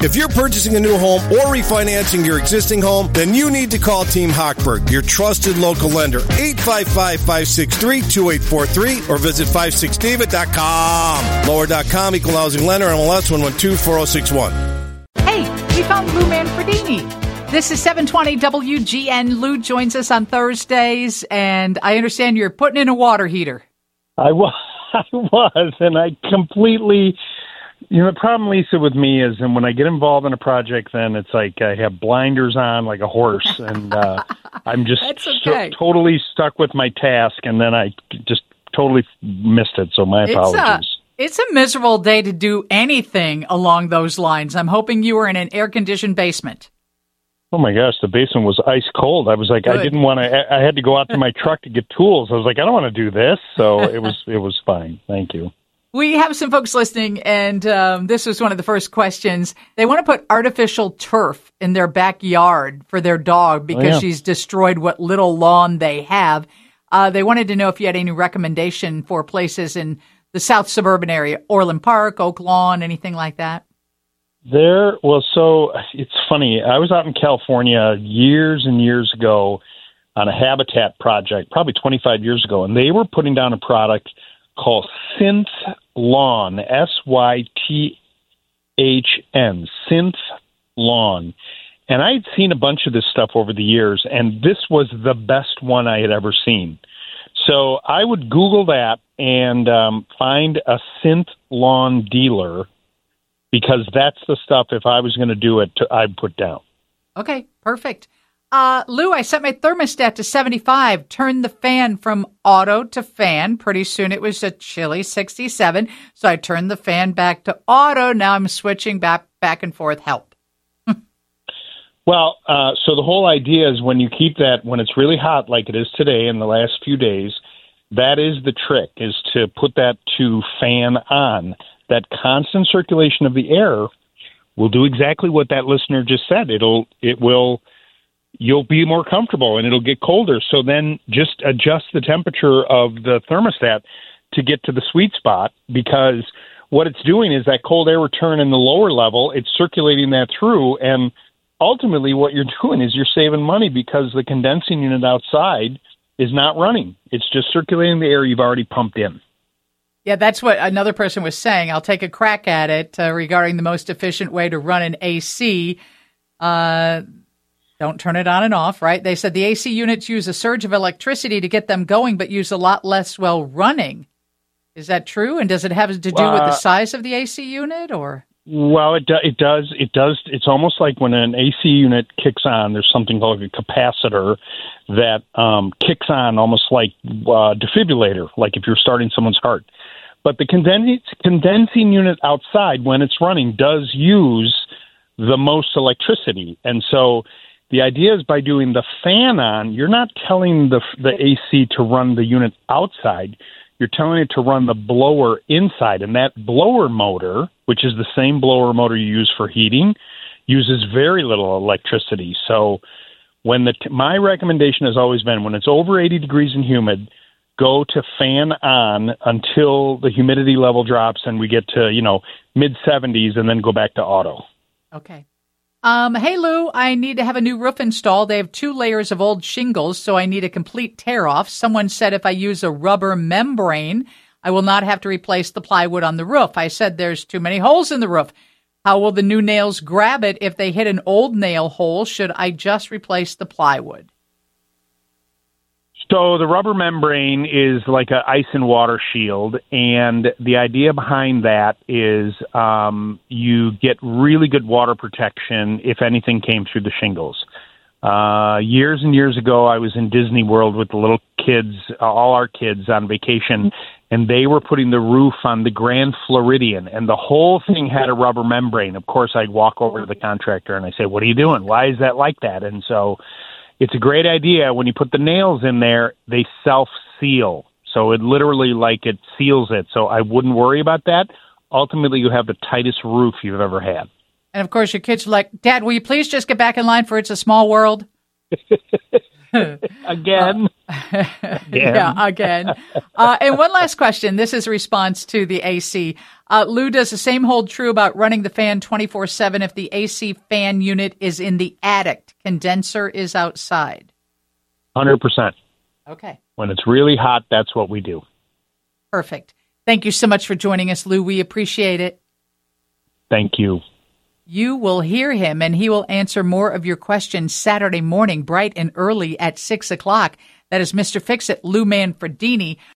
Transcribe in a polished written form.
If you're purchasing a new home or refinancing your existing home, then you need to call Team Hochberg, your trusted local lender. 855-563-2843 or visit 56david.com. Lower.com, equal housing lender, MLS 1124061. Hey, we found Lou Manfredini. This is 720 WGN. Lou joins us on Thursdays, and I understand you're putting in a water heater. I was, and I completely... the problem, Lisa, with me is, and when I get involved in a project, then it's like I have blinders on like a horse, and I'm just totally stuck with my task, and then I just totally missed it, so my apologies. It's a miserable day to do anything along those lines. I'm hoping you were in an air-conditioned basement. Oh, my gosh, the basement was ice cold. I was like, good. I didn't want to, I had to go out to my truck to get tools. I was like, I don't want to do this, so it was fine. Thank you. We have some folks listening, and this was one of the first questions. They want to put artificial turf in their backyard for their dog because she's destroyed what little lawn they have. They wanted to know if you had any recommendation for places in the South suburban area, Orland Park, Oak Lawn, anything like that. So it's funny. I was out in California years and years ago on a habitat project, probably 25 years ago, and they were putting down a product called Synth Lawn, Sythn, Synth Lawn. And I had seen a bunch of this stuff over the years, and this was the best one I had ever seen. So I would Google that and find a Synth Lawn dealer, because that's the stuff, if I was going to do it, I'd put down. Okay, perfect. Lou, I set my thermostat to 75, turned the fan from auto to fan. Pretty soon it was a chilly 67, so I turned the fan back to auto. Now I'm switching back and forth. Help. Well, so the whole idea is when you keep that, when it's really hot like it is today in the last few days, that is the trick, is to put that to fan on. That constant circulation of the air will do exactly what that listener just said. You'll be more comfortable and it'll get colder. So then just adjust the temperature of the thermostat to get to the sweet spot, because what it's doing is that cold air return in the lower level, it's circulating that through. And ultimately what you're doing is you're saving money, because the condensing unit outside is not running. It's just circulating the air you've already pumped in. Yeah, that's what another person was saying. I'll take a crack at it regarding the most efficient way to run an AC. Don't turn it on and off, right? They said the AC units use a surge of electricity to get them going, but use a lot less while running. Is that true? And does it have to do with the size of the AC unit, or? Well, it does. It's almost like when an AC unit kicks on, there's something called a capacitor that kicks on almost like a defibrillator, like if you're starting someone's heart. But the condensing unit outside, when it's running, does use the most electricity. And so the idea is by doing the fan on, you're not telling the AC to run the unit outside. You're telling it to run the blower inside. And that blower motor, which is the same blower motor you use for heating, uses very little electricity. So when my recommendation has always been, when it's over 80 degrees and humid, go to fan on until the humidity level drops and we get to, mid-70s, and then go back to auto. Okay. Hey, Lou, I need to have a new roof installed. They have 2 layers of old shingles, so I need a complete tear-off. Someone said if I use a rubber membrane, I will not have to replace the plywood on the roof. I said there's too many holes in the roof. How will the new nails grab it if they hit an old nail hole? Should I just replace the plywood? So the rubber membrane is like an ice and water shield, and the idea behind that is you get really good water protection if anything came through the shingles. Years and years ago, I was in Disney World with the little kids, all our kids on vacation, and they were putting the roof on the Grand Floridian, and the whole thing had a rubber membrane. Of course, I'd walk over to the contractor and I say, "What are you doing? Why is that like that?" And so it's a great idea. When you put the nails in there, they self-seal. So it literally, it seals it. So I wouldn't worry about that. Ultimately, you have the tightest roof you've ever had. And, of course, your kids are like, "Dad, will you please just get back in line for It's a Small World?" Again. Yeah, again. And one last question. This is a response to the AC. Lou, does the same hold true about running the fan 24/7 if the AC fan unit is in the attic, condenser is outside? 100%. Okay. When it's really hot, that's what we do. Perfect. Thank you so much for joining us, Lou. We appreciate it. Thank you. You will hear him, and he will answer more of your questions Saturday morning, bright and early at 6 o'clock. That is Mr. Fix-It, Lou Manfredini.